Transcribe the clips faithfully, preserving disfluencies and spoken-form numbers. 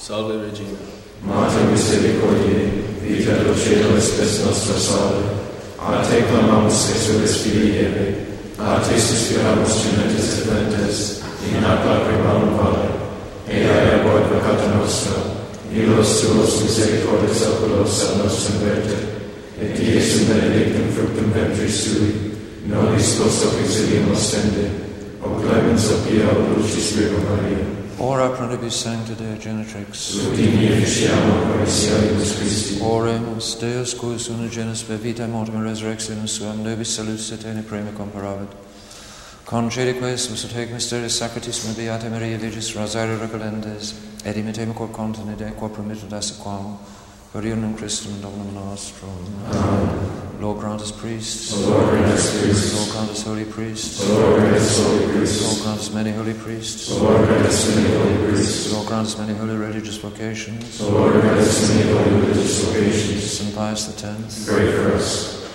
Salve Regina. Mater misericordiae, vita dulcedo spes nostra salve. A te clamamus exulis Filii Eve, a te suspiramus gementes et flentes, in ac lacrimam vale. Ea ebo advocata nostra, illos tuos misericordes oculos a nos converte, et Iesum benedictum fructum ventris sui, nobis post hoc exilium ostende, o clemens o pia o dulcis Virgo Maria. Ora pro nobis sancta Deo Genitrix. Ut in efficiamur promissionibus Christi. Oremus Deus quis unigenus per vita mortem resurrectionem suam nobis salus et aeterne premio comparavit. Concede quesumus et haec mysteriis sacratissima Beata Maria Virgis Rosario recolentes, et imitem quod contenede quod promitted asequam, per unum Christum Dominum nostrum. Amen. Lord grant us priests. O Lord grant us priests. Lord grant us holy priests. O Lord grant us holy priests. Lord grant us many holy priests. O Lord grant us many holy priests. Lord grant us many holy religious vocations. O Lord grant us many holy religious vocations. Saint Pius the Tenth. Pray for us.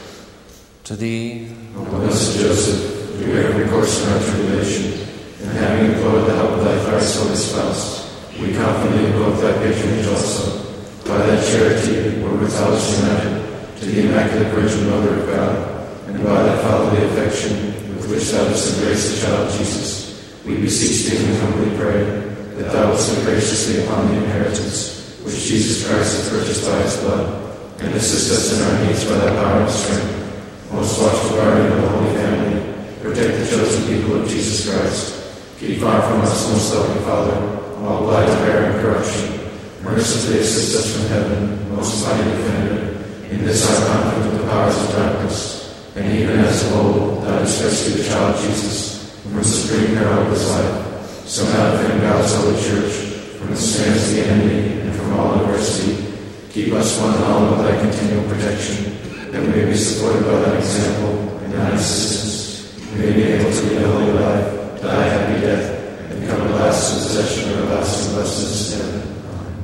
To thee, O blessed Joseph, do every course in our tribulation, and having implored the help of thy thrice holy spouse, we confidently invoke thy patronage also. By thy charity, were with us united to the Immaculate Virgin Mother of God, and by thy fatherly affection, with which thou dost embrace the child Jesus, we beseech thee and humbly pray that thou wilt look graciously upon the inheritance which Jesus Christ hath purchased by his blood, and assist us in our needs by thy power and strength. Most watchful guardian of the Holy Family, protect the chosen people of Jesus Christ. Keep far from us, most loving Father, all blind to error and corruption. Mercifully assist us from heaven, most mighty defender, in this our conflict with the powers of darkness. And even as of old, thou didst rescue the child Jesus from the supreme peril of his life, so now defend God's holy church from the snares of the enemy and from all adversity. Keep us one and all with thy continual protection, that we may be supported by thy example and thy assistance. We may be able to lead a holy life, die a happy death, and come at last to possession of everlasting blessedness in heaven.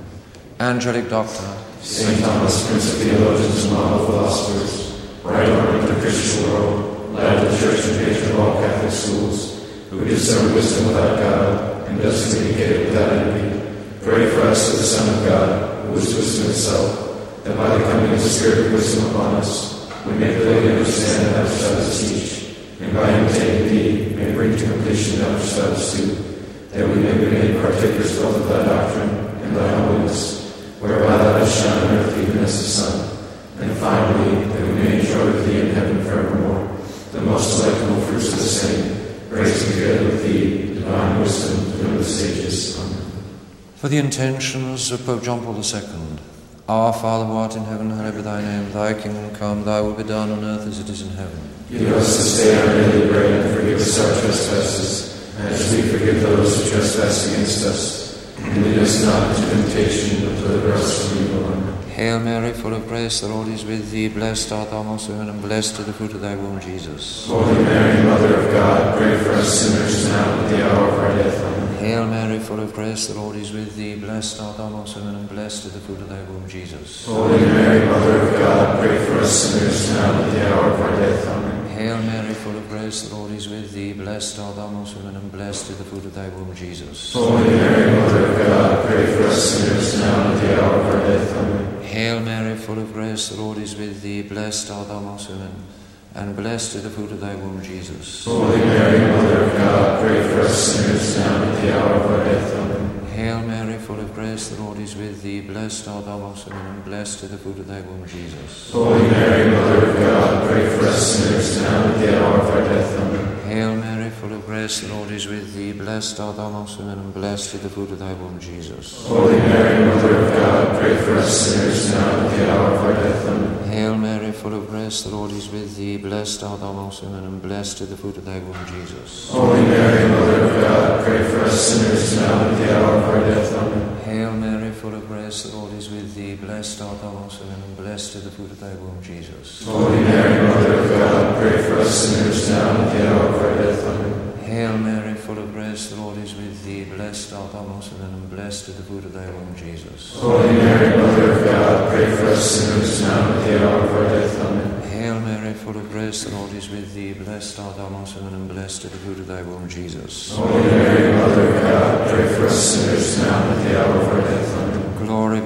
Angelic Doctor, Saint Thomas, Prince of Theologians and Model Philosophers, Right Order of the Christian world, Light of the Church and patron of all Catholic schools, who discern wisdom without God and does communicate it without envy, pray for us to the Son of God, who is wisdom itself, that by the coming of the Spirit of wisdom upon us, we may clearly understand that which thou dost teach, and by imitating thee may bring to completion that which thou dost do, that we may be made partakers both of thy doctrine and thy holiness, whereby thou dost shine on earth even as the sun, and finally, that we may enjoy with thee in heaven forevermore the most delightful fruits of the same, praising together with thee divine wisdom through the sages. Amen. for the intentions of Pope John Paul the Second, Our Father who art in heaven, hallowed be thy name. Thy kingdom come, thy will be done on earth as it is in heaven. Give us this day our daily bread, and forgive us our trespasses, as we forgive those who trespass against us. And lead us not into temptation, but deliver us from evil. Amen. Hail Mary, full of grace, the Lord is with thee. Blessed art thou amongst women, and blessed is the fruit of thy womb, Jesus. Holy Mary, Mother of God, pray for us sinners now and at the hour of our death. Amen. Hail Mary, full of grace, the Lord is with thee. Blessed art thou amongst women, and blessed is the fruit of thy womb, Jesus. Holy Mary, Mother of God, pray for us sinners now and at the hour of our death. Amen. Hail Mary, full of grace, the Lord is with thee. Blessed art thou amongst women, and blessed is the fruit of thy womb, Jesus. Holy Mary, Mother of God, pray for us sinners now and at the hour of our death. Amen. Hail Mary, full of grace, the Lord is with thee. Blessed art thou amongst women, and blessed is the fruit of thy womb, Jesus. Holy Mary, Mother of God, pray for us sinners now and at the hour of our death. Amen. Hail Mary, full of grace, the Lord is with thee. Blessed art thou amongst women, and blessed is the fruit of thy womb, Jesus. Holy Mary, Mother of God, pray for us sinners now and at the hour of our death. Amen. Hail Mary, full of grace, the Lord is with thee. Blessed art thou amongst women, and blessed is the fruit of thy womb, Jesus. Holy Mary, Mother of God, pray for us sinners now and at the hour of our death. Amen. Hail Mary, full of grace, the Lord is with thee. Blessed art thou amongst women, and blessed is the fruit of thy womb, Jesus. Holy Mary, Mother of God, pray for us sinners now and at the hour of our death. Amen. Hail Mary, full of grace, the Lord is with thee. Blessed art thou amongst women, and blessed is the fruit of thy womb, Jesus. Holy Mary, Mother of God, pray for us sinners now and at the hour of our death. Amen. Hail Mary, full of grace, the Lord is with thee. Blessed art thou amongst women, and blessed is the fruit of thy womb, Jesus. Holy Mary, Mother of God, pray for us sinners now and at the hour of our death. Amen. Hail Mary, full of grace, the Lord is with thee. Blessed art thou amongst women, and blessed is the fruit of thy womb, Jesus. Holy Mary, Mother of God, pray for us sinners now and at the hour of our death. Amen.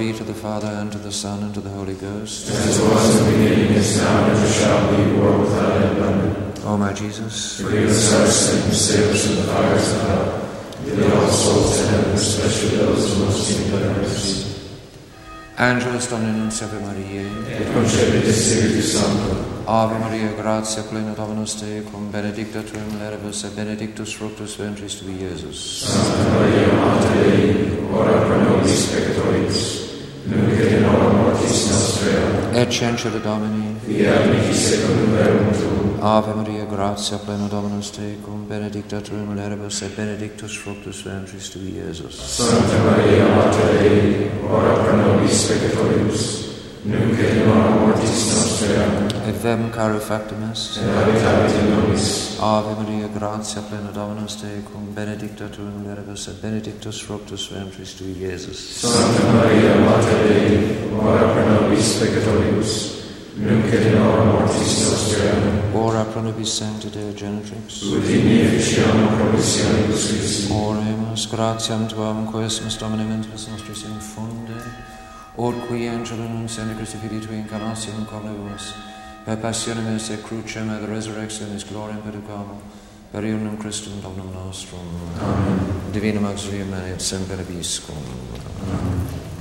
be to the Father, and to the Son, and to the Holy Ghost. As it was in the beginning, is now, and ever shall be, world without end. Amen. O my Jesus, Forgive us our sins, save us from the fires of hell. Lead all souls to heaven, especially those who most need thy mercy. Angelus Domini Nunciavi Mariae, Et concepit Spiritus Sancto. Ave Maria, gratia plena Dominus tecum, benedicta tu in mulieribus, et benedictus fructus ventris tui, Iesus. Santa Maria, Mater Dei, ora pro nobis peccatoribus, nunc et in hora mortis nostrae. Et censure Domini, Fiat mihi secundum verbum tuum. Ave Maria, gratia plena Dominus tecum, benedicta tu in mulieribus, et benedictus fructus ventris tui, Iesus. Santa Maria, Mater Dei, ora pro nobis peccatoribus, nunc et in hora mortis nostrae. Et vem caro factum est, Et habitavit in nobis. Ave Maria, gratia plena Dominus tecum, benedicta tu in mulieribus, et benedictus fructus ventris tui, Iesus. Santa Maria, Mater Dei, ora pro nobis peccatoribus, nunc et in hora mortis nostrae. Ora pro nobis sancta Deo Genitrix. Ut in efficiamur promissionibus Christi. Oremus, gratiam tuam, quesumus Domini mentibus nostris infunde, or qui angelum nunciandi Christi Filii Tui incarnationem conebus, per passionem esse crucem et resurrectionis gloriam perducamur, per iurnum Christum Dominum nostrum. Amen. Divinum auxilium et semper vobiscum. Amen.